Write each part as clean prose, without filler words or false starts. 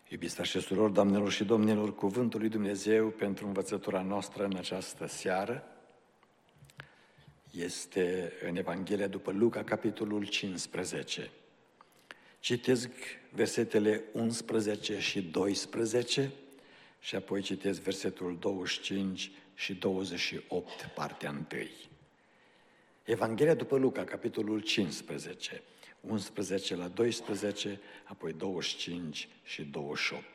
Iubiți frați și surori, doamnelor și domnilor, cuvântul lui Dumnezeu pentru învățătura noastră în această seară este în Evanghelia după Luca, capitolul 15. Citesc versetele 11 și 12 și apoi citesc versetul 25 și 28, partea 1. Evanghelia după Luca, capitolul 15, 11 la 12, apoi 25 și 28.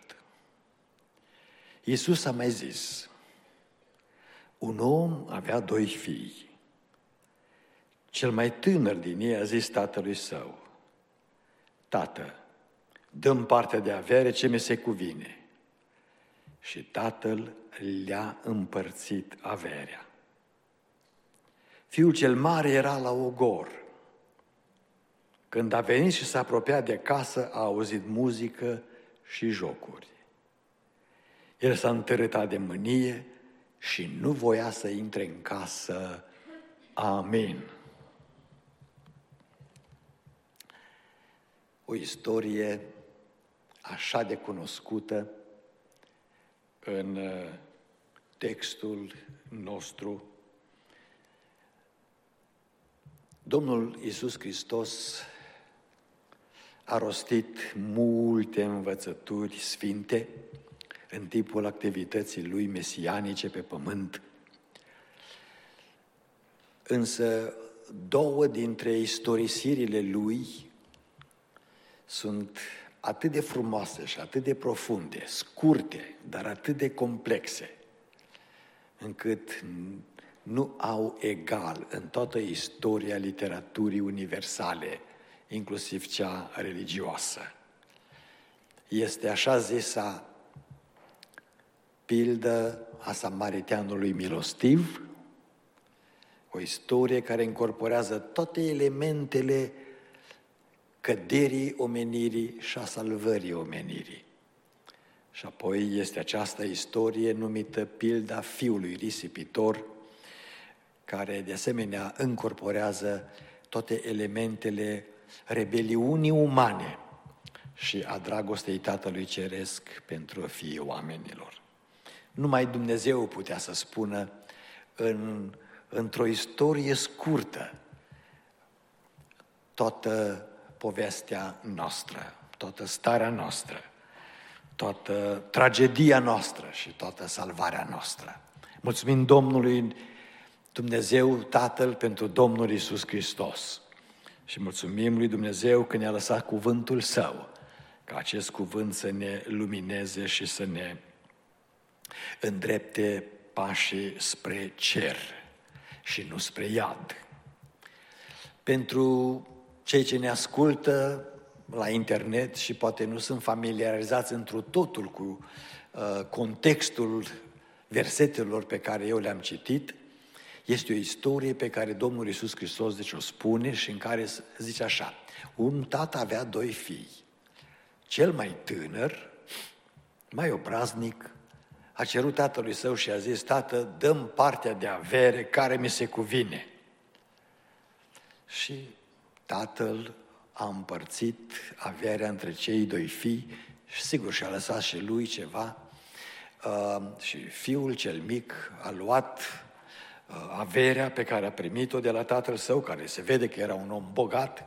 Iisus a mai zis: un om avea 2 fii. Cel mai tânăr din ei a zis tatălui său: Tată, dă-mi partea de avere ce mi se cuvine. Și tatăl le-a împărțit averea. Fiul cel mare era la ogor. Când a venit și s-a apropiat de casă, a auzit muzică și jocuri. El s-a întărâtat de mânie și nu voia să intre în casă. Amin. O istorie așa de cunoscută în textul nostru. Domnul Iisus Hristos a rostit multe învățături sfinte în timpul activității lui mesianice pe pământ. Însă 2 dintre istorisirile lui sunt atât de frumoase și atât de profunde, scurte, dar atât de complexe, încât nu au egal în toată istoria literaturii universale, inclusiv cea religioasă. Este așa zisa pildă a samariteanului milostiv, o istorie care incorporează toate elementele căderii omenirii și a salvării omenirii. Și apoi este această istorie numită pilda fiului risipitor, care de asemenea încorporează toate elementele rebeliunii umane și a dragostei Tatălui Ceresc pentru fiii oamenilor. Numai Dumnezeu putea să spună într-o istorie scurtă toată povestea noastră, toată starea noastră, toată tragedia noastră și toată salvarea noastră. Mulțumim Domnului Dumnezeu Tatăl pentru Domnul Iisus Hristos și mulțumim lui Dumnezeu că ne-a lăsat cuvântul Său, ca acest cuvânt să ne lumineze și să ne îndrepte pașii spre cer și nu spre iad. Pentru cei ce ne ascultă la internet și poate nu sunt familiarizați întru totul cu contextul versetelor pe care eu le-am citit, este o istorie pe care Domnul Iisus Hristos o spune și în care zice așa: un tată avea 2 fii. Cel mai tânăr, mai obraznic, a cerut tatălui său și a zis: Tată, dă-mi partea de avere care mi se cuvine. Și tatăl a împărțit averea între cei 2 fii și sigur și-a lăsat și lui ceva. Și fiul cel mic a luat averea pe care a primit-o de la tatăl său, care se vede că era un om bogat,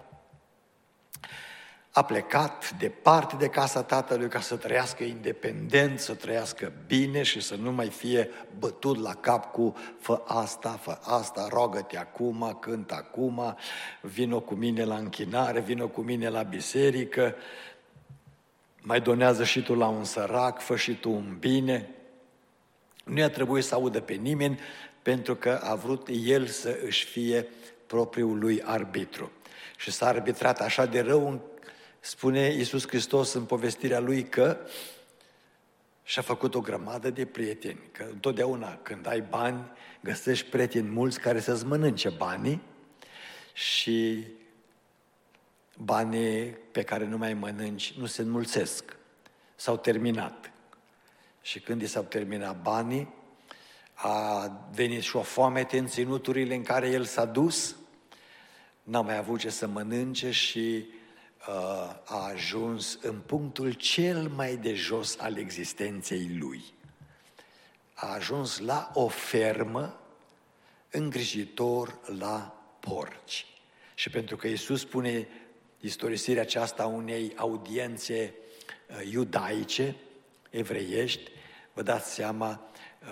a plecat departe de casa tatălui ca să trăiască independent, să trăiască bine și să nu mai fie bătut la cap cu fă asta, rogă-te acum, cântă acum, vino cu mine la închinare, vino cu mine la biserică, mai donează și tu la un sărac, fă și tu un bine. Nu i-a trebuit să audă pe nimeni, pentru că a vrut el să își fie propriul lui arbitru. Și s-a arbitrat așa de rău, spune Iisus Hristos în povestirea lui, că și-a făcut o grămadă de prieteni. Că întotdeauna când ai bani, găsești prieteni mulți care să-ți mănânce banii și banii pe care nu mai mănânci nu se înmulțesc. S-au terminat. Și când i s-au terminat banii, a venit și o foamete în ținuturile în care el s-a dus, n-a mai avut ce să mănânce și a ajuns în punctul cel mai de jos al existenței lui. A ajuns la o fermă îngrijitor la porci. Și pentru că Iisus spune istorisirea aceasta unei audiențe iudaice, evreiești, vă dați seama,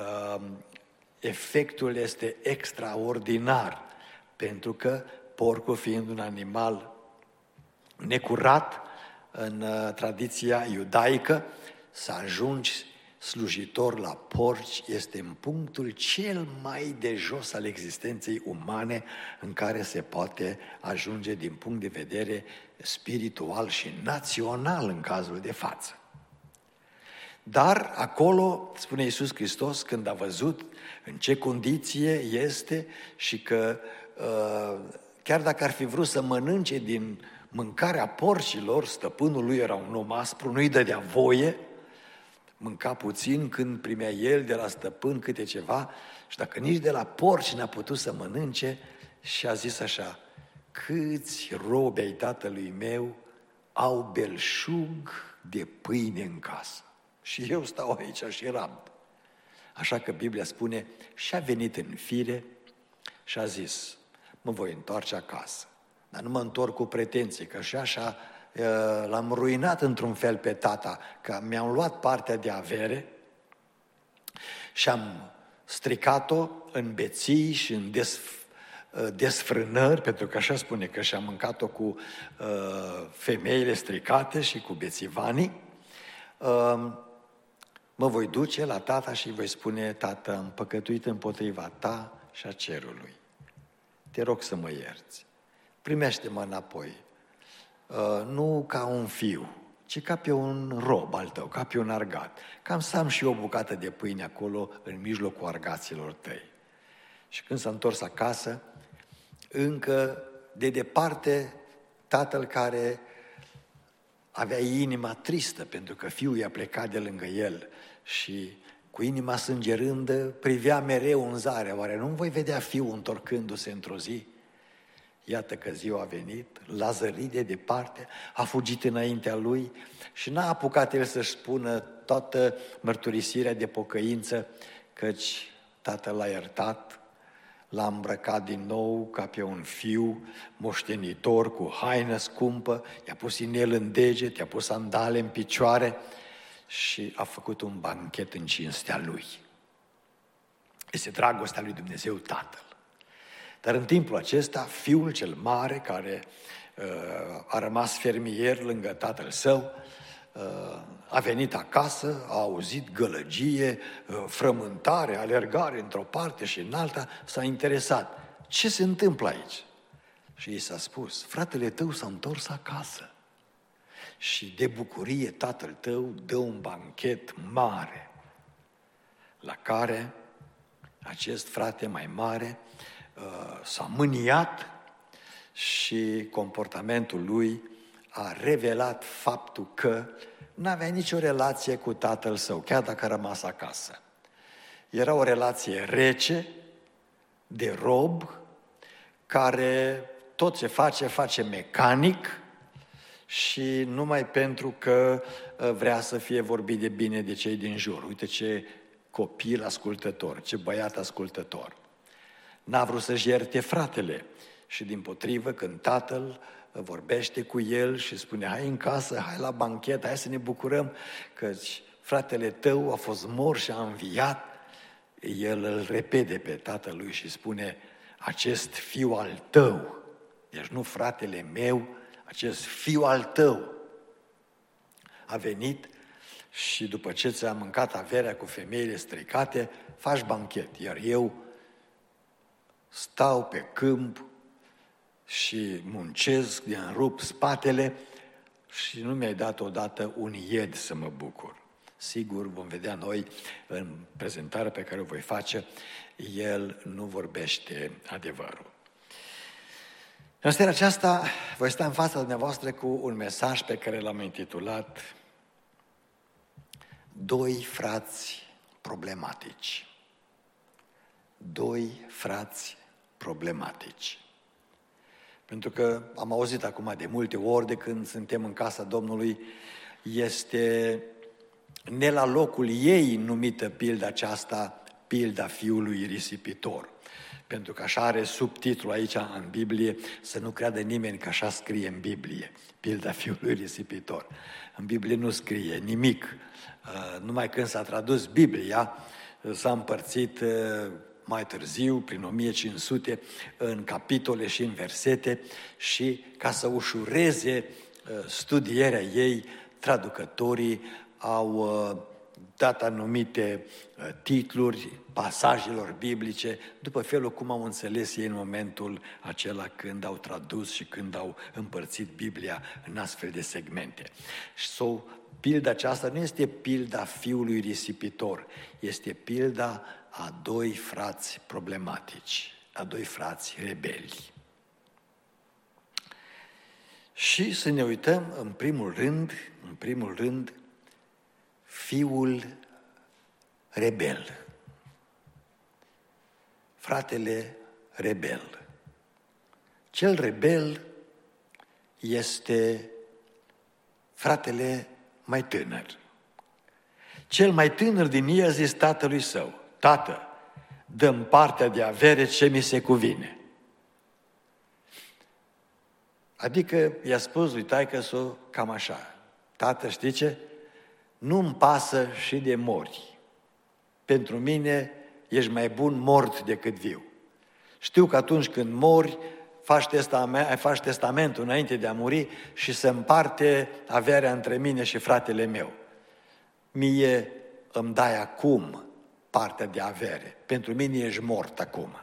efectul este extraordinar, pentru că porcul fiind un animal necurat în tradiția iudaică, să ajungi slujitor la porci este în punctul cel mai de jos al existenței umane în care se poate ajunge din punct de vedere spiritual și național în cazul de față. Dar acolo, spune Iisus Hristos, când a văzut în ce condiție este și că chiar dacă ar fi vrut să mănânce din mâncarea porcilor, stăpânul lui era un om aspru, nu-i dădea voie, mânca puțin când primea el de la stăpân câte ceva și dacă nici de la porci n-a putut să mănânce și a zis așa: câți robi ai tatălui meu au belșug de pâine în casă și eu stau aici și rab. Așa că Biblia spune, și-a venit în fire și a zis: mă voi întoarce acasă, dar nu mă întorc cu pretenții, că și așa l-am ruinat într-un fel pe tata, că mi-am luat partea de avere și am stricat-o în beții și în desfrânări, pentru că așa spune, că și-am mâncat-o cu femeile stricate și cu bețivanii. Mă voi duce la tata și voi spune: tată, am păcătuit împotriva ta și a cerului. Te rog să mă ierți. Primește-mă înapoi. Nu ca un fiu, ci ca pe un rob al tău, ca pe un argat. Cam să am și eu o bucată de pâine acolo, în mijlocul argaților tăi. Și când s-a întors acasă, încă de departe, tatăl care avea inima tristă, pentru că fiul i-a plecat de lângă el și cu inima sângerândă privea mereu în zare. Oare nu voi vedea fiul întorcându-se într-o zi? Iată că ziua a venit, l-a zărit de departe, a fugit înaintea lui și n-a apucat el să-și spună toată mărturisirea de pocăință, căci tatăl l-a iertat, l-a îmbrăcat din nou ca pe un fiu moștenitor cu haină scumpă, i-a pus inel în deget, i-a pus sandale în picioare și a făcut un banchet în cinstea lui. Este dragostea lui Dumnezeu Tatăl. Dar în timpul acesta, fiul cel mare, care a rămas fermier lângă tatăl său, a venit acasă, a auzit gălăgie, frământare, alergare într-o parte și în alta, s-a interesat. Ce se întâmplă aici? Și i s-a spus: fratele tău s-a întors acasă și de bucurie tatăl tău dă un banchet mare, la care acest frate mai mare s-a mâniat și comportamentul lui a revelat faptul că n-avea nicio relație cu tatăl său, chiar dacă a rămas acasă. Era o relație rece, de rob, care tot ce face mecanic și numai pentru că vrea să fie vorbit de bine de cei din jur. Uite ce copil ascultător, ce băiat ascultător. N-a vrut să-și ierte fratele și dimpotrivă, când tatăl vorbește cu el și spune: hai în casă, hai la banchet, hai să ne bucurăm căci fratele tău a fost mort și a înviat, el îl repede pe tatălui și spune: acest fiu al tău, deci nu fratele meu, acest fiu al tău a venit și după ce ți-a mâncat averea cu femeile stricate, faci banchet, iar eu stau pe câmp și muncesc, îmi rup spatele și nu mi-ai dat odată un ied să mă bucur. Sigur, vom vedea noi în prezentarea pe care o voi face, el nu vorbește adevărul. În seara aceasta voi sta în fața dumneavoastră cu un mesaj pe care l-am intitulat Doi frați problematici. Doi frați problematici. pentru că am auzit acum de multe ori de când suntem în casa Domnului, este ne la locul ei numită pilda aceasta, pilda fiului risipitor. Pentru că așa are subtitlul aici în Biblie, să nu creadă nimeni că așa scrie în Biblie, pilda fiului risipitor. În Biblie nu scrie nimic, numai când s-a tradus Biblia, s-a împărțit mai târziu, prin 1500, în capitole și în versete și ca să ușureze studierea ei, traducătorii au dat anumite titluri pasajelor biblice, după felul cum au înțeles ei în momentul acela când au tradus și când au împărțit Biblia în astfel de segmente. Și pilda aceasta nu este pilda fiului risipitor, este pilda a doi frați problematici, a doi frați rebeli. Și să ne uităm în primul rând, fiul rebel, fratele rebel. Cel rebel este fratele mai tânăr. Cel mai tânăr din ei a zis tatălui său: Tată, dă-mi partea de avere ce mi se cuvine. Adică i-a spus lui taică-s-o cam așa: Tată, știi ce? Nu-mi pasă și de mori. Pentru mine ești mai bun mort decât viu. Știu că atunci când mori, faci testamentul înainte de a muri și se împarte averea între mine și fratele meu. Mie îmi dai acum partea de avere. Pentru mine ești mort acum.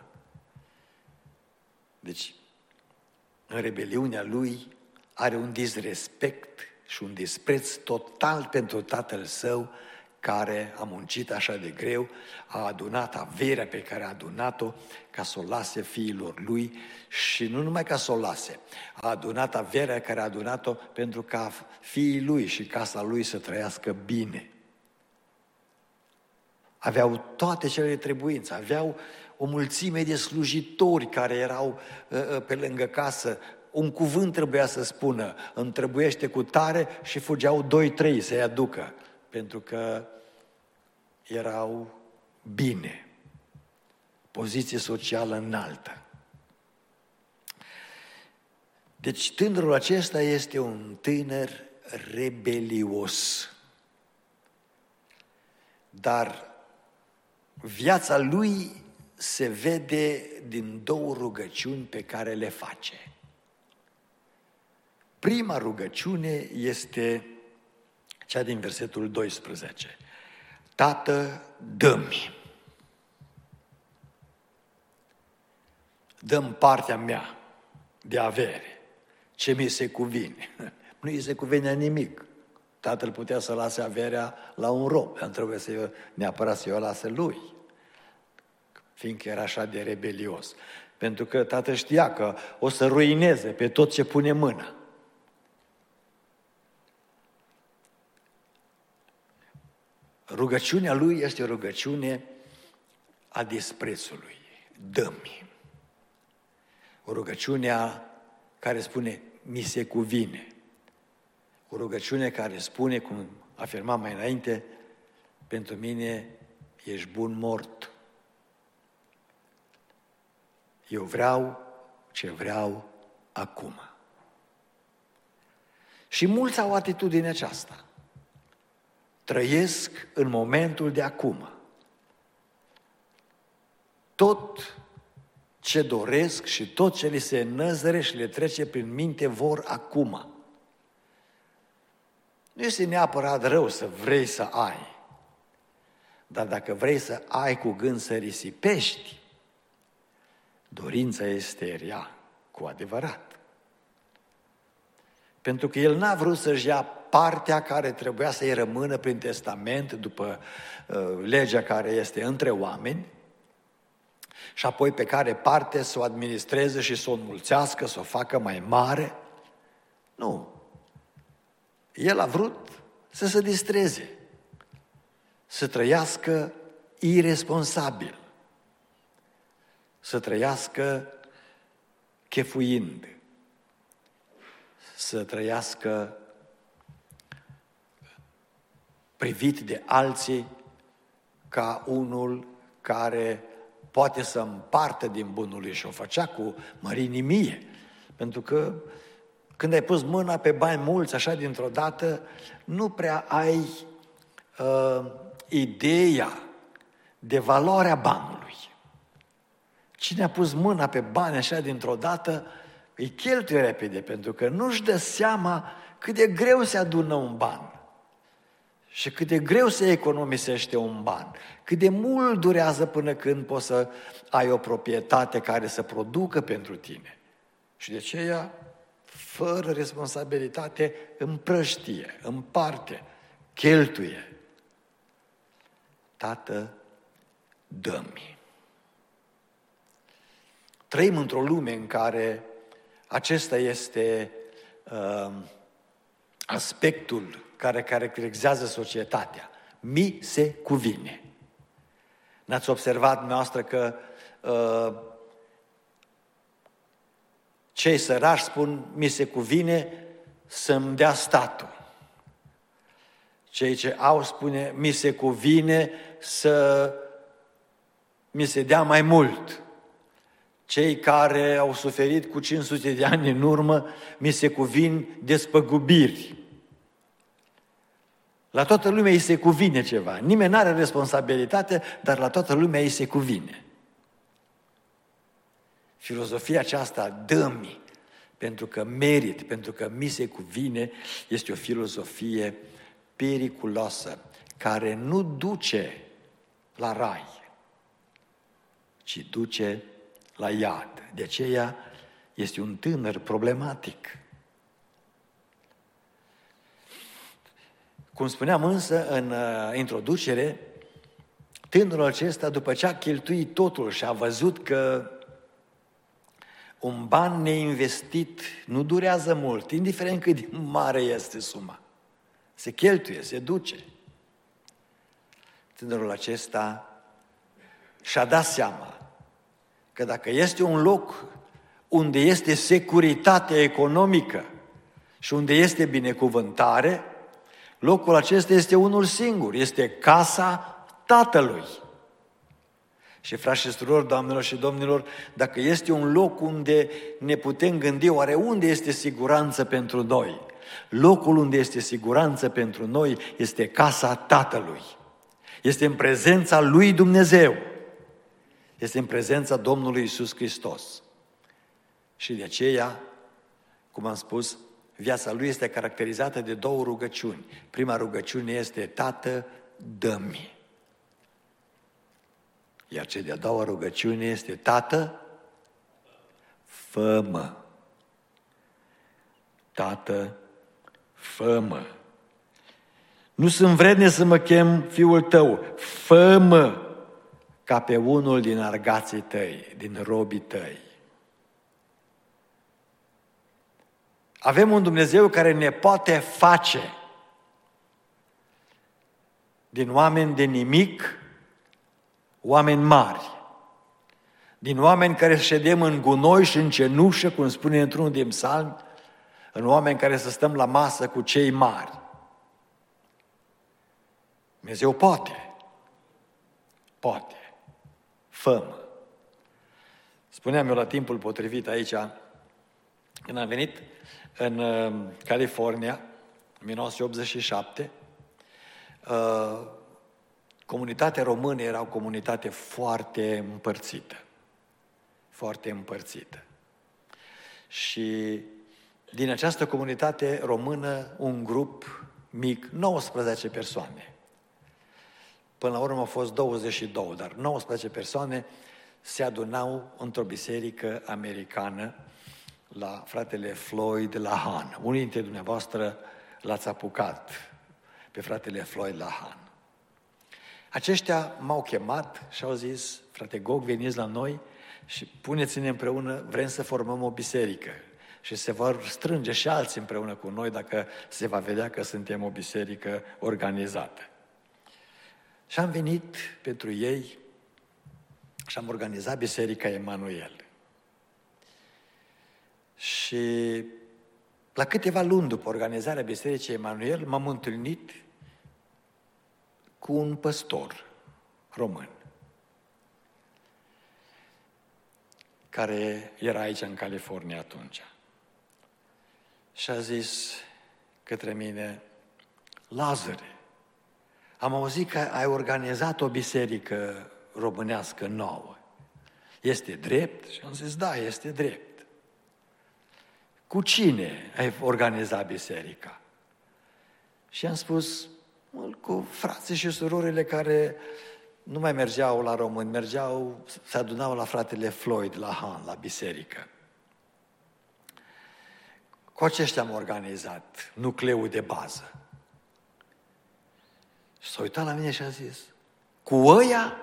Deci, în rebeliunea lui are un disrespect și un dispreț total pentru tatăl său, care a muncit așa de greu, a adunat averea pe care a adunat-o ca să o lase fiilor lui și nu numai ca să o lase, a adunat averea care a adunat-o pentru ca fiii lui și casa lui să trăiască bine. Aveau toate cele trebuințe, aveau o mulțime de slujitori care erau pe lângă casă. Un cuvânt trebuia să spună: îmi trebuiește cu tare, și fugeau 2-3 să-i aducă, pentru că erau bine, poziție socială înaltă. Deci tânărul acesta este un tânăr rebelios, dar viața lui se vede din două rugăciuni pe care le face. Prima rugăciune este cea din versetul 12. Tată, dă-mi. Dă-mi partea mea de avere, ce mi se cuvine. Nu îi se cuvine nimic. Tatăl putea să lase averea la un rob, dar trebuie neapărat să o lase lui, fiindcă era așa de rebelios. Pentru că tatăl știa că o să ruineze pe tot ce pune mâna. Rugăciunea lui este o rugăciune a disprețului. Dă-mi. O rugăciune care spune: mi se cuvine. O rugăciune care spune, cum afirmam mai înainte: pentru mine ești bun mort. Eu vreau ce vreau acum. Și mulți au atitudinea aceasta. Trăiesc în momentul de acum. Tot ce doresc și tot ce li se năzăre și le trece prin minte vor acum. Nu este neapărat rău să vrei să ai, dar dacă vrei să ai cu gând să risipești, dorința este rea cu adevărat. Pentru că el n-a vrut să-și ia partea care trebuia să-i rămână prin testament după legea care este între oameni și apoi pe care parte să o administreze și să o înmulțească, să o facă mai mare. Nu. El a vrut să se distreze, să trăiască iresponsabil, să trăiască chefuind, să trăiască privit de alții ca unul care poate să împartă din bunul lui și o făcea cu mărinimie. Pentru că când ai pus mâna pe bani mulți așa dintr-o dată, nu prea ai ideea de valoarea banului. Cine a pus mâna pe bani așa dintr-o dată, îi cheltuie repede, pentru că nu-și dă seama cât de greu se adună un ban și cât de greu se economisește un ban, cât de mult durează până când poți să ai o proprietate care să producă pentru tine. Și de aceea, fără responsabilitate, împrăștie, împarte, cheltuie. Tată, dă-mi. Trăim într-o lume în care acesta este aspectul care caracterizează societatea. Mi se cuvine. N-ați observat dumneavoastră că cei sărași spun, mi se cuvine să-mi dea statul. Cei ce au spune, mi se cuvine să mi se dea mai mult. Cei care au suferit cu 500 de ani în urmă, mi se cuvin despăgubiri. La toată lumea îi se cuvine ceva. Nimeni nu are responsabilitate, dar la toată lumea îi se cuvine. Filozofia aceasta, dă-mi, pentru că merit, pentru că mi se cuvine, este o filozofie periculoasă, care nu duce la rai, ci duce la iad. De aceea este un tânăr problematic. Cum spuneam însă în introducere, tânărul acesta, după ce a cheltuit totul și a văzut că un ban neinvestit nu durează mult, indiferent cât de mare este suma. Se cheltuie, se duce. Tânărul acesta și-a dat seama că dacă este un loc unde este securitate economică și unde este binecuvântare, locul acesta este unul singur, este casa Tatălui. Și frați și surori, doamnelor și domnilor, dacă este un loc unde ne putem gândi, oare unde este siguranță pentru noi? Locul unde este siguranță pentru noi este casa Tatălui. Este în prezența lui Dumnezeu. Este în prezența Domnului Iisus Hristos. Și de aceea, cum am spus, viața lui este caracterizată de două rugăciuni. Prima rugăciune este, Tată, dă-mi. Iar cea de-a doua rugăciune este, Tată, fă-mă. Tată, fă-mă. Nu sunt vrednic să mă chem fiul tău, fă-mă ca pe unul din argații tăi, din robii tăi. Avem un Dumnezeu care ne poate face din oameni de nimic, oameni mari. Din oameni care ședem în gunoi și în cenușă, cum spune într-unul din psalmi, în oameni care să stăm la masă cu cei mari. Dumnezeu poate. Poate. Fă-mă. Spuneam eu la timpul potrivit aici, când am venit în California, în 1987, comunitatea română era o comunitate foarte împărțită. Foarte împărțită. Și din această comunitate română, un grup mic, 19 persoane. Până la urmă au fost 22, dar 19 persoane se adunau într-o biserică americană la fratele Floyd Lahan. Unii dintre dumneavoastră l-ați apucat pe fratele Floyd Lahan. Aceștia m-au chemat și au zis, frate Gog, veniți la noi și puneți-ne împreună, vrem să formăm o biserică. Și se vor strânge și alții împreună cu noi dacă se va vedea că suntem o biserică organizată. Și am venit pentru ei și am organizat Biserica Emanuel. Și La câteva luni după organizarea Bisericii Emanuel, m-am întâlnit cu un păstor român care era aici în California atunci. Și a zis către mine: Lazare, am auzit că ai organizat o biserică românească nouă. Este drept? Și am zis: da, este drept. Cu cine ai organizat biserica? Și am spus: cu frații și surorile care nu mai mergeau la români, se adunau la fratele Floyd, la Han, la biserică. Cu aceștia am organizat nucleul de bază. Și s-a uitat la mine și a zis: cu ăia?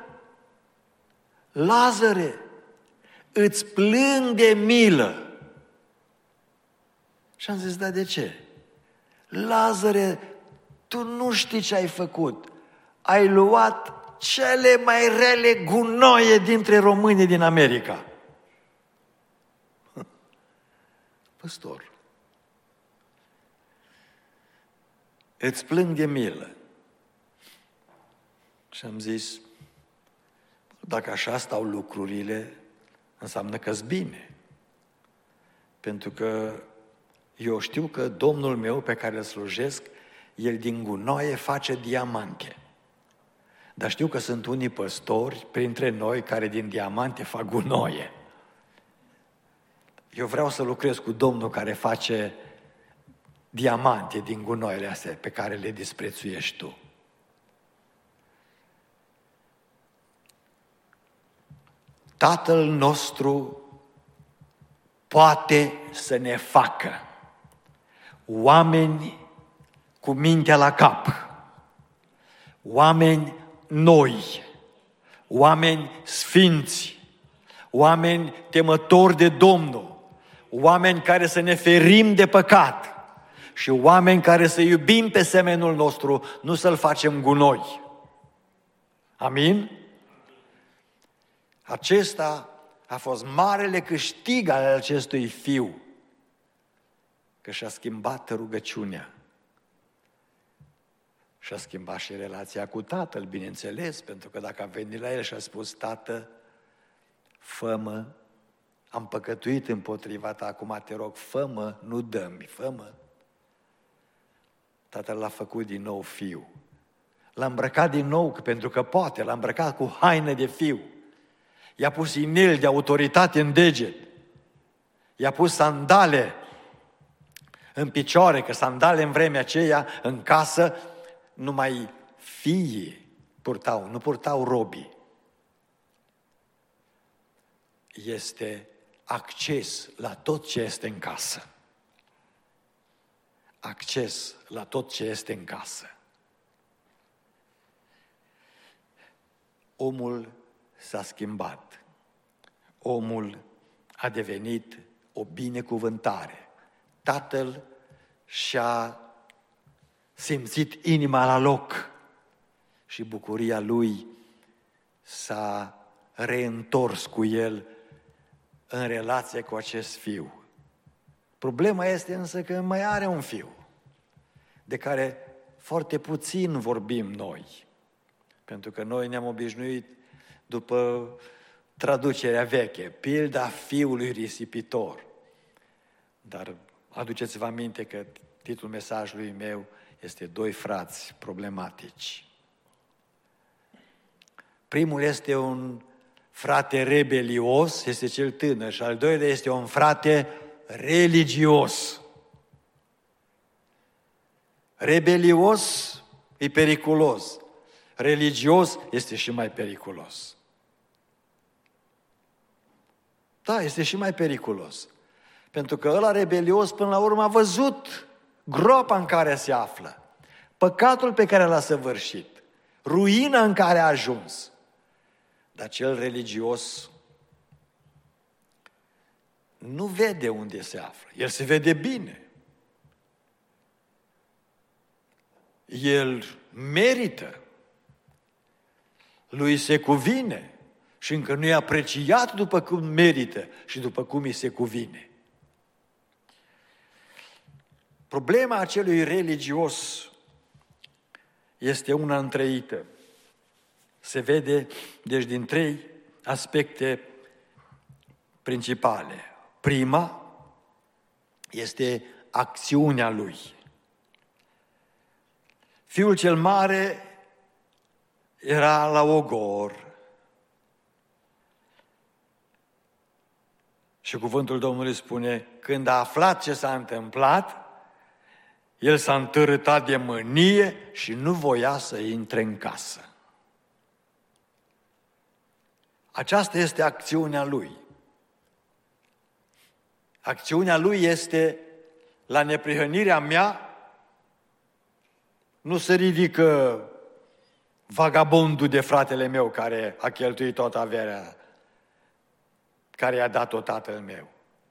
Lazare, îți plâng de milă. Și am zis: da, de ce? Lazare, tu nu știi ce ai făcut. Ai luat cele mai rele gunoaie dintre românii din America. Păstor, îți plâng de milă. Și am zis: dacă așa stau lucrurile, înseamnă că-s bine. Pentru că eu știu că Domnul meu pe care îl slujesc, el din gunoaie face diamante. Dar știu că sunt unii păstori printre noi care din diamante fac gunoaie. Eu vreau să lucrez cu Domnul care face diamante din gunoaiele astea pe care le disprețuiești tu. Tatăl nostru poate să ne facă oameni cu mintea la cap, oameni noi, oameni sfinți, oameni temători de Domnul, oameni care să ne ferim de păcat și oameni care să iubim pe semenul nostru, nu să-l facem gunoi. Amin? Acesta a fost marele câștig al acestui fiu, că și-a schimbat rugăciunea. Și-a schimbat și relația cu tatăl, bineînțeles, pentru că dacă a venit la el și a spus: Tată, fă-mă, am păcătuit împotriva ta, acum te rog, fă-mă, nu dă-mi, fă-mă. Tatăl l-a făcut din nou fiu. L-a îmbrăcat din nou, pentru că poate, l-a îmbrăcat cu haină de fiu. I-a pus inel de autoritate în deget. I-a pus sandale în picioare, că sandale în vremea aceea, în casă, numai fiii purtau, nu purtau robii. Este acces la tot ce este în casă. Acces la tot ce este în casă. Omul s-a schimbat. Omul a devenit o binecuvântare. Tatăl și-a simțit inima la loc și bucuria lui s-a reîntors cu el în relație cu acest fiu. Problema este însă că mai are un fiu, de care foarte puțin vorbim noi, pentru că noi ne-am obișnuit după traducerea veche, pilda fiului risipitor. Dar aduceți-vă aminte că titlul mesajului meu este Doi frați problematici. Primul este un frate rebelios, este cel tânăr, și al doilea este un frate religios. Rebelios e periculos, religios este și mai periculos. Da, este și mai periculos. Pentru că ăla rebelios până la urmă a văzut groapa în care se află, păcatul pe care l-a săvârșit, ruina în care a ajuns. Dar cel religios nu vede unde se află. El se vede bine. El merită. Lui se cuvine. Și încă nu e apreciat după cum merită și după cum îi se cuvine. Problema acelui religios este una întreită. Se vede, deci, din 3 aspecte principale. Prima este acțiunea lui. Fiul cel mare era la ogor și cuvântul Domnului spune, când a aflat ce s-a întâmplat, el s-a întărâtat de mânie și nu voia să intre în casă. Aceasta este acțiunea lui. Acțiunea lui este, la neprihănirea mea, nu se ridică vagabondul de fratele meu care a cheltuit toată averea care i-a dat-o tatăl meu.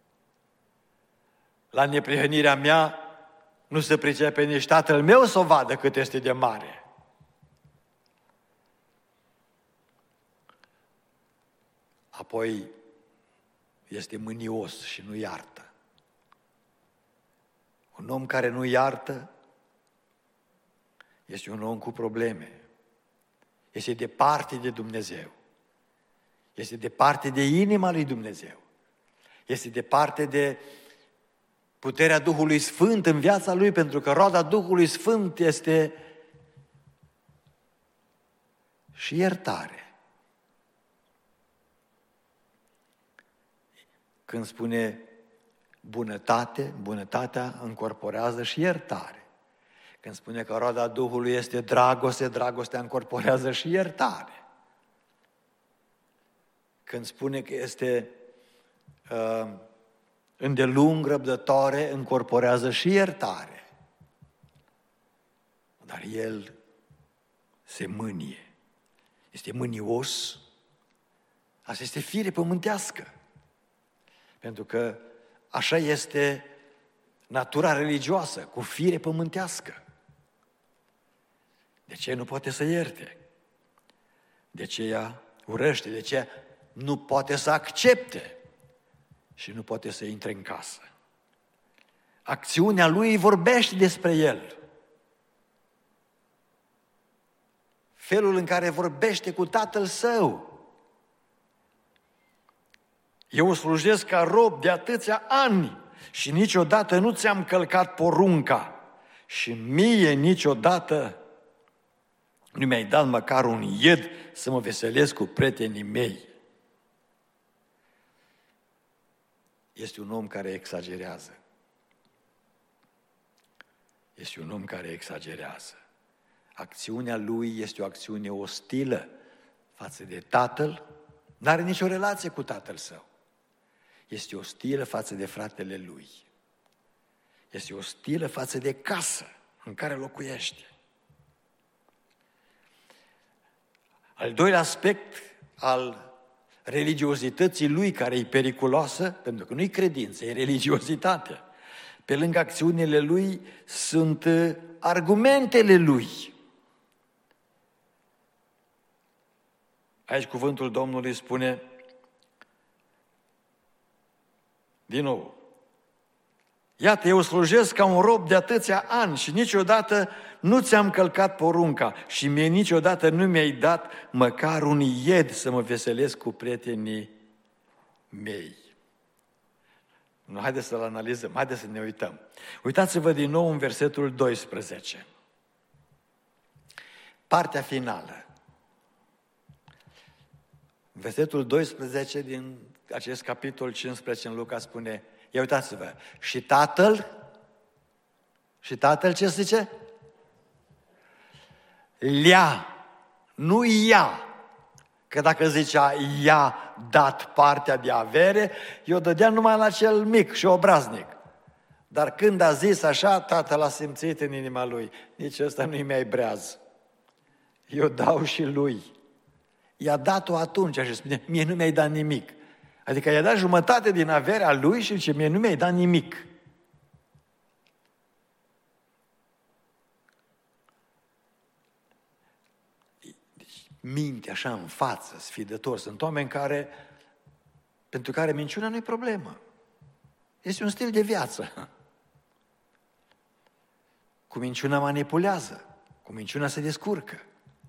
La neprihănirea mea nu se pricepe nici tatăl meu să o vadă cât este de mare. Apoi este mânios și nu iartă. Un om care nu iartă este un om cu probleme. Este departe de Dumnezeu. Este departe de inima lui Dumnezeu. Este departe de puterea Duhului Sfânt în viața lui, pentru că roada Duhului Sfânt este și iertare. Când spune bunătate, bunătatea încorporează și iertare. Când spune că roada Duhului este dragoste, dragostea încorporează și iertare. Când spune că este îndelung răbdătoare, încorporează și iertare. Dar el se mânie. Este mânios. Asta este fire pământească. Pentru că așa este natura religioasă, cu fire pământească. De ce nu poate să ierte? De ce ea urăște? De ce nu poate să accepte? Și nu poate să intre în casă. Acțiunea lui vorbește despre el. Felul în care vorbește cu tatăl său. Eu slujesc ca rob de atâția ani și niciodată nu ți-am călcat porunca și mie niciodată nu mi-ai dat măcar un ied să mă veselesc cu prietenii mei. Este un om care exagerează. Este un om care exagerează. Acțiunea lui este o acțiune ostilă față de tatăl, n-are nicio relație cu tatăl său. Este ostilă față de fratele lui. Este ostilă față de casă în care locuiește. Al doilea aspect al religiozității lui, care e periculoasă, pentru că nu e credință, e religiozitate. Pe lângă acțiunile lui sunt argumentele lui. Aici cuvântul Domnului spune, din nou, iată, eu slujesc ca un rob de atâția ani și niciodată nu ți-am călcat porunca și mie niciodată nu mi-ai dat măcar un ied să mă veselesc cu prietenii mei. Nu, haideți să-l analizăm, haideți să ne uităm. Uitați-vă din nou în versetul 12. Partea finală. Versetul 12 din acest capitol 15 în Luca spune, ia uitați-vă, și tatăl ce zice? Le-a, nu ia. Că dacă zicea i-a dat partea de avere, eu dădea numai la cel mic și obraznic. Dar când a zis așa, tatăl a simțit în inima lui, nici ăsta nu-i mai breaz. Eu dau și lui. I-a dat-o atunci și spune, mie nu mi-ai dat nimic. Adică i-a dat jumătate din averea lui și zice, mie nu mi-ai dat nimic. Deci, minte așa în față, sfidător. Sunt oameni pentru care minciuna nu e problemă. Este un stil de viață. Cu minciuna manipulează, cu minciuna se descurcă.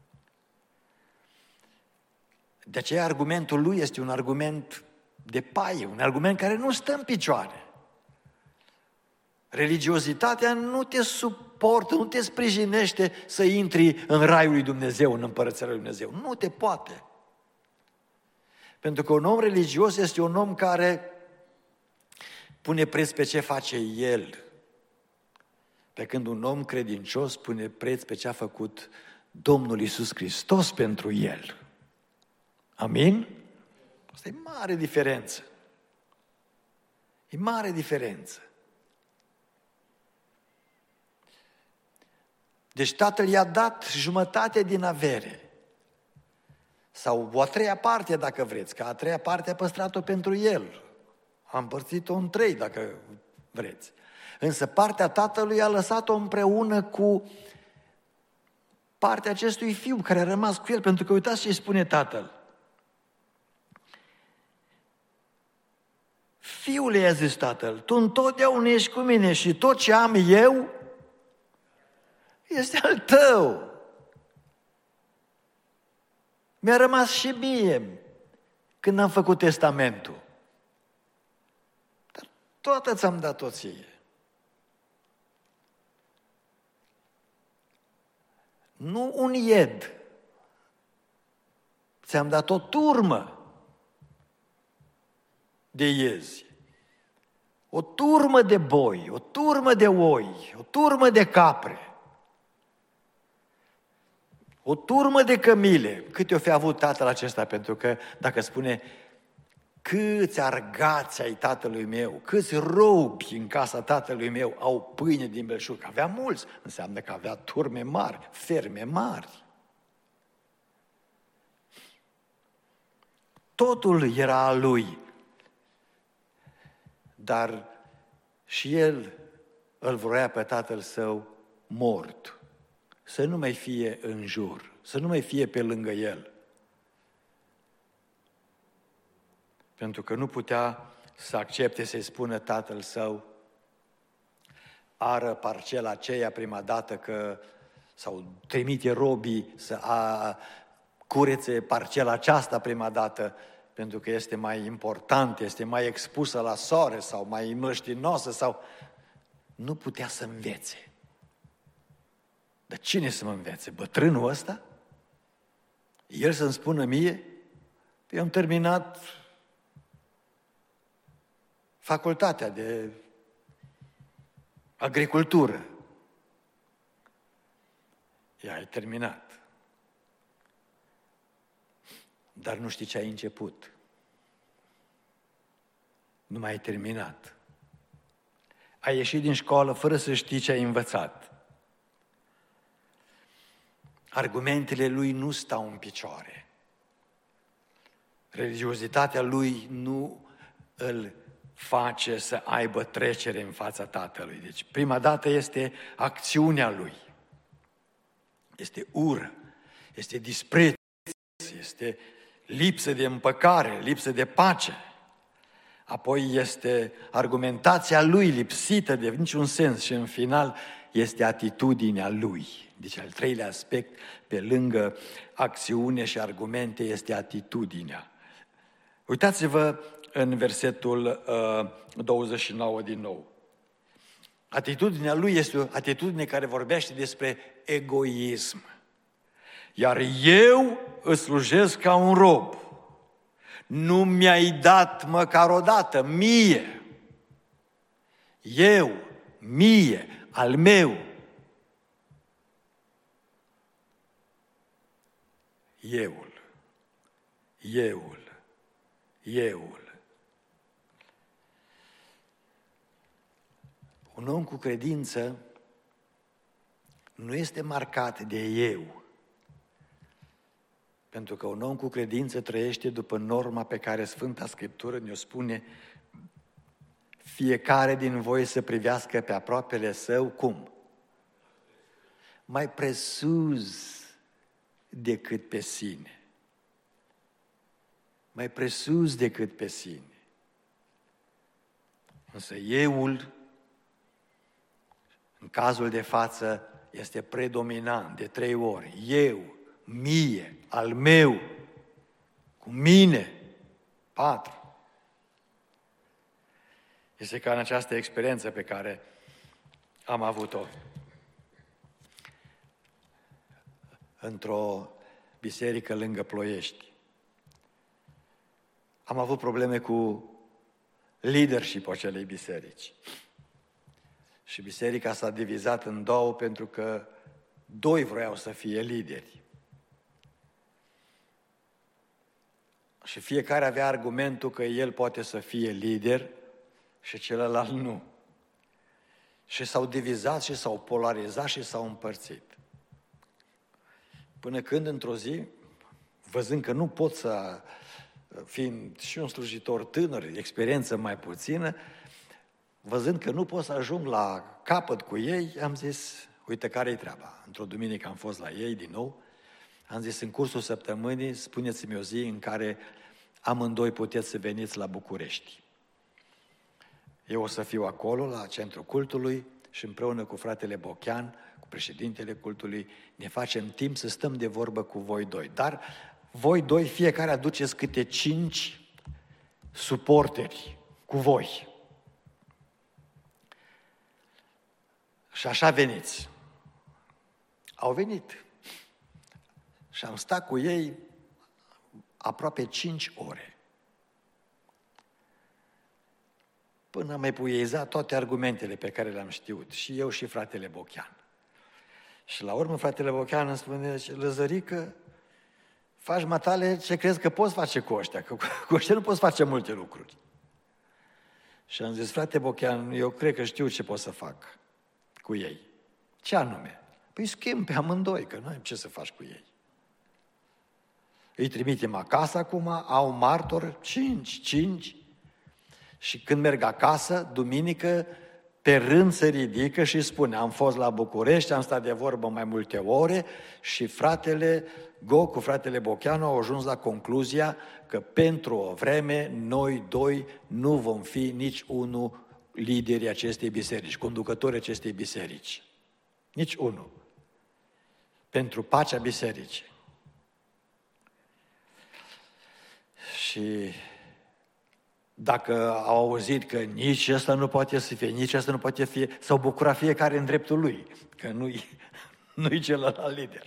De aceea argumentul lui este un argument de paie, un argument care nu stă în picioare. Religiozitatea nu te suportă, nu te sprijinește să intri în raiul lui Dumnezeu, în împărăția lui Dumnezeu. Nu te poate. Pentru că un om religios este un om care pune preț pe ce face el. Pe când un om credincios pune preț pe ce a făcut Domnul Iisus Hristos pentru el. Amin? Asta e mare diferență. E mare diferență. Deci tatăl i-a dat jumătate din avere. Sau o a treia parte, dacă vreți, că a treia parte a păstrat-o pentru el. A împărțit-o în 3, dacă vreți. Însă partea tatălui a lăsat-o împreună cu partea acestui fiu care a rămas cu el, pentru că uitați ce îi spune tatăl. Fiule, i-a zis tatăl, tu întotdeauna ești cu mine și tot ce am eu este al tău. Mi-a rămas și mie când am făcut testamentul. Dar toată ți-am dat-o ție. Nu un ied. Ți-am dat o turmă de iezi. O turmă de boi, o turmă de oi, o turmă de capre. O turmă de cămile. Câte o fi avut tatăl acesta? Pentru că dacă spune câți argați ai tatălui meu, câți robi în casa tatălui meu au pâine din belșug, că avea mulți, înseamnă că avea turme mari, ferme mari. Totul era al lui, dar și el îl vroia pe tatăl său mort, să nu mai fie în jur, să nu mai fie pe lângă el. Pentru că nu putea să accepte să-i spună tatăl său, ară parcela aceea prima dată că, sau trimite robii să curețe parcela aceasta prima dată, pentru că este mai important, este mai expusă la soare sau mai mlăștinoasă sau... Nu putea să învețe. Dar cine să mă învețe? Bătrânul ăsta? El să-mi spună mie? Eu am terminat facultatea de agricultură. Ea ai terminat. Dar nu știi ce ai început. Nu mai ai terminat. Ai ieșit din școală fără să știi ce ai învățat. Argumentele lui nu stau în picioare. Religiozitatea lui nu îl face să aibă trecere în fața Tatălui. Deci prima dată este acțiunea lui. Este ură, este dispreț, este lipsă de împăcare, lipsă de pace. Apoi este argumentația lui lipsită de niciun sens și în final este atitudinea lui. Deci al treilea aspect, pe lângă acțiune și argumente, este atitudinea. Uitați-vă în versetul 29 din nou. Atitudinea lui este o atitudine care vorbește despre egoism. Iar eu îți slujesc ca un rob. Nu mi-ai dat măcar o dată, mie. Eu, mie, al meu. Euul. Un om cu credință nu este marcat de eu. Pentru că un om cu credință trăiește după norma pe care Sfânta Scriptură ne-o spune: fiecare din voi să privească pe aproapele său, cum? Mai presus decât pe sine. Mai presus decât pe sine. Însă euul În cazul de față este predominant de 3 ori. Eu, mie, al meu, cu mine. 4. Este ca în această experiență pe care am avut-o într-o biserică lângă Ploiești. Am avut probleme cu leadership-ul acelei biserici. Și biserica s-a divizat în 2 pentru că 2 vroiau să fie lideri. Și fiecare avea argumentul că el poate să fie lider și celălalt nu. Și s-au divizat și s-au polarizat și s-au împărțit. Până când, într-o zi, văzând că nu pot să, fiind și un slujitor tânăr, experiență mai puțină, văzând că nu pot să ajung la capăt cu ei, am zis, uite care-i treaba. Într-o duminică am fost la ei din nou, am zis, în cursul săptămânii, spuneți-mi o zi în care amândoi puteți să veniți la București. Eu o să fiu acolo, la centrul cultului, și împreună cu fratele Bochean, cu președintele cultului, ne facem timp să stăm de vorbă cu voi 2. Dar voi 2, fiecare aduceți câte 5 suporteri cu voi. Și așa veniți. Au venit. Și am stat cu ei aproape 5 ore. Până am epuizat toate argumentele pe care le-am știut. Și eu și fratele Bochean. Și la urmă fratele Bochean îmi spune, Lăzărică, faci matale ce crezi că poți face cu ăștia, că cu ăștia nu poți face multe lucruri. Și am zis, frate Bochean, eu cred că știu ce pot să fac cu ei. Ce anume? Păi schimb pe amândoi, că nu ai ce să faci cu ei. Îi trimitem acasă acum, au martori, 5. Și când merg acasă, duminică, pe rând se ridică și spune, am fost la București, am stat de vorbă mai multe ore și fratele Go cu fratele Bocheanu au ajuns la concluzia că pentru o vreme noi 2 nu vom fi nici unul liderii acestei biserici, conducătorii acestei biserici. Nici unul. Pentru pacea bisericii. Și dacă au auzit că nici ăsta nu poate să fie, nici ăsta nu poate fi, s-au bucurat fiecare în dreptul lui, că nu-i celălalt lider.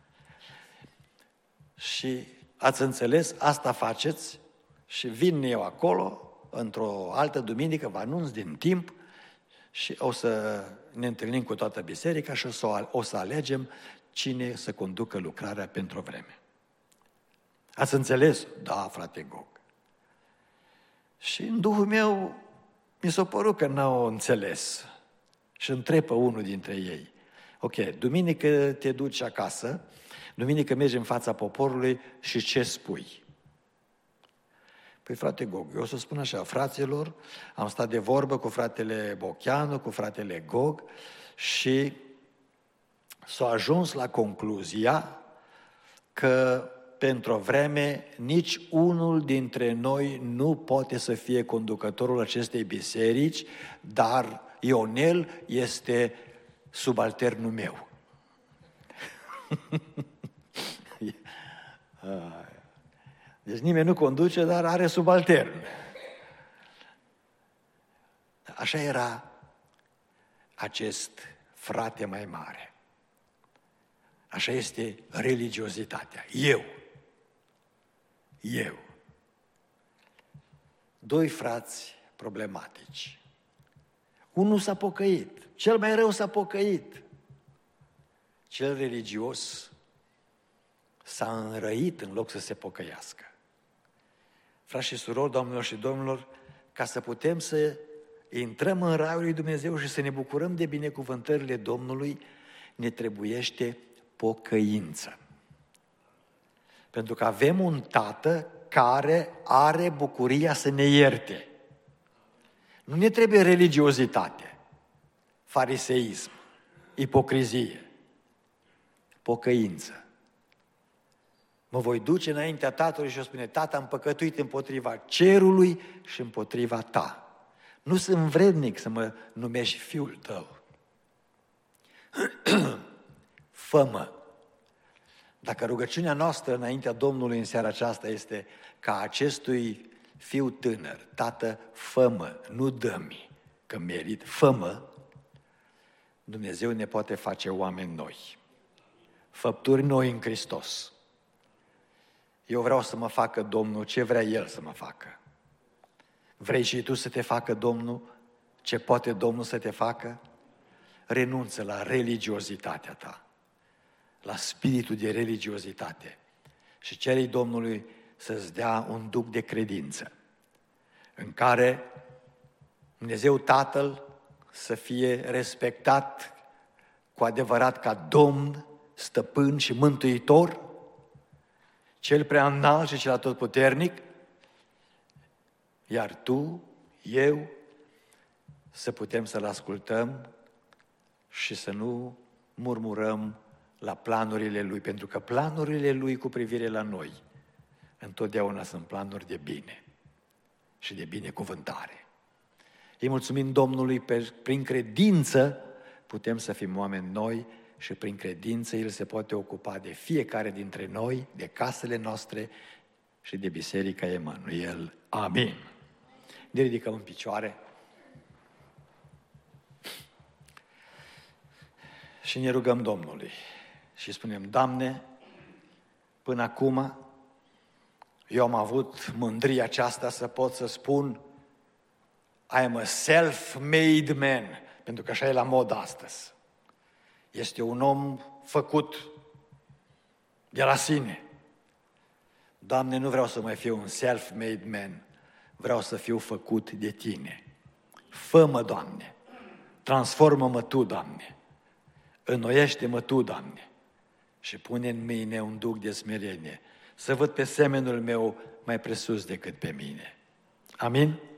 Și ați înțeles, asta faceți și vin eu acolo, într-o altă duminică, vă anunț din timp și o să ne întâlnim cu toată biserica și o să alegem cine să conducă lucrarea pentru o vreme. Ați înțeles? Da, frate Gog. Și în Duhul meu mi s-a părut că n-au înțeles. Și întreb pe unul dintre ei. Ok, duminică te duci acasă, duminică mergi în fața poporului și ce spui? Păi frate Gog, eu o să spun așa, fraților, am stat de vorbă cu fratele Bocheanu, cu fratele Gog și s-a ajuns la concluzia că pentru o vreme nici unul dintre noi nu poate să fie conducătorul acestei biserici, dar Ionel este subalternul meu. Deci nimeni nu conduce, dar are subaltern. Așa era acest frate mai mare. Așa este religiozitatea. Eu. 2 frați problematici. Unul s-a pocăit. Cel mai rău s-a pocăit. Cel religios s-a înrăit în loc să se pocăiască. Frați și surori, doamnelor și domnilor, ca să putem să intrăm în raiul lui Dumnezeu și să ne bucurăm de binecuvântările Domnului, ne trebuiește pocăință. Pentru că avem un Tată care are bucuria să ne ierte. Nu ne trebuie religiozitate, fariseism, ipocrizie, pocăință. Mă voi duce înaintea Tatălui și o spune, Tată, am păcătuit împotriva cerului și împotriva ta. Nu sunt vrednic să mă numești fiul tău. Fă-mă. Dacă rugăciunea noastră înaintea Domnului în seara aceasta este ca acestui fiu tânăr, Tată, fă-mă, nu dă-mi, că merit, fă-mă, Dumnezeu ne poate face oameni noi, făpturi noi în Hristos. Eu vreau să mă facă Domnul ce vrea El să mă facă. Vrei și tu să te facă Domnul ce poate Domnul să te facă? Renunță la religiozitatea ta, la spiritul de religiozitate și cere-i Domnului să-ți dea un duc de credință în care Dumnezeu Tatăl să fie respectat cu adevărat ca Domn, Stăpân și Mântuitor, Cel prea înalt și Cel atotputernic, iar tu, eu, să putem să-L ascultăm și să nu murmurăm la planurile Lui, pentru că planurile Lui cu privire la noi întotdeauna sunt planuri de bine și de binecuvântare. Îi mulțumim Domnului, prin credință putem să fim oameni noi și prin credință El se poate ocupa de fiecare dintre noi, de casele noastre și de Biserica Emanuel. Amin. Ne ridicăm în picioare și ne rugăm Domnului și spunem: Doamne, până acum eu am avut mândria aceasta să pot să spun I am a self-made man, pentru că așa e la mod astăzi. Este un om făcut de la sine. Doamne, nu vreau să mai fiu un self-made man, vreau să fiu făcut de Tine. Fă-mă, Doamne, transformă-mă Tu, Doamne, înnoiește-mă Tu, Doamne, și pune în mine un duc de smerenie, să văd pe semenul meu mai presus decât pe mine. Amin?